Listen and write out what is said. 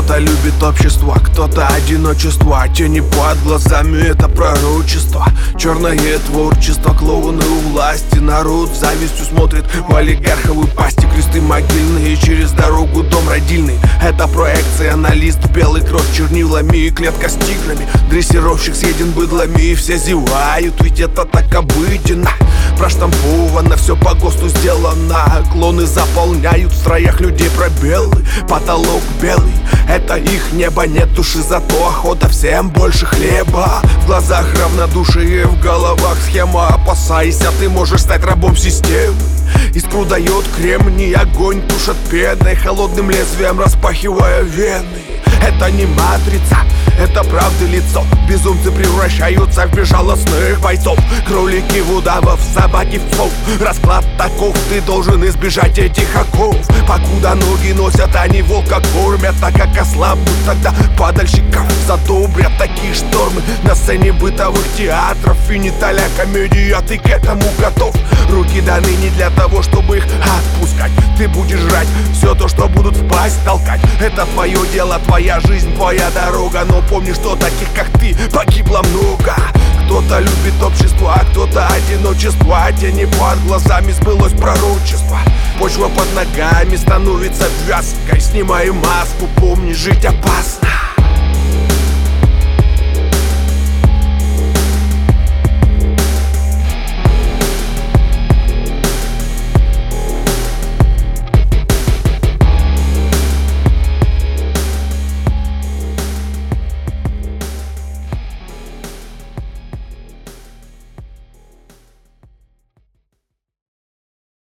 Кто-то любит общество, кто-то одиночество. Тени под глазами — это пророчество. Черное творчество, клоуны у власти. Народ с завистью смотрит в олигарховой пасти. Кресты могильные, через дорогу дом родильный. Это проекция на лист, белый кровь чернилами и клетка с тиграми. Дрессировщик съеден быдлами и все зевают, ведь это так обыденно. Проштамповано, все по ГОСТу сделано. Клоны заполняют в строях людей пробелы. Потолок белый, это их небо. Нет души, зато охота всем больше хлеба. В глазах равнодушие, в головах схема. Опасайся, ты можешь стать рабом системы. Искру дает кремний, огонь тушат пеной, холодным лезвием распахивая вены. Это не матрица, это правда лицо. Безумцы превращаются в безжалостных бойцов. Кролики в удавов, собаки в псов. Расклад таков, ты должен избежать этих оков. Покуда ноги носят, они волка кормят. Так как ослабнут, тогда падальщиков задобрят. Такие штормы на сцене бытовых театров. И не таля комедия, ты к этому готов. Руки даны не для того, чтобы их отпускать. Ты будешь жрать все то, что будут в пасть толкать. Это твое дело, твоя жизнь, твоя дорога. Но помни, что таких, как ты, погибло много. Кто-то любит общество, а кто-то одиночество. Тени под глазами, сбылось пророчество. Почва под ногами становится вязкой. Снимай маску, помни, жить опасно.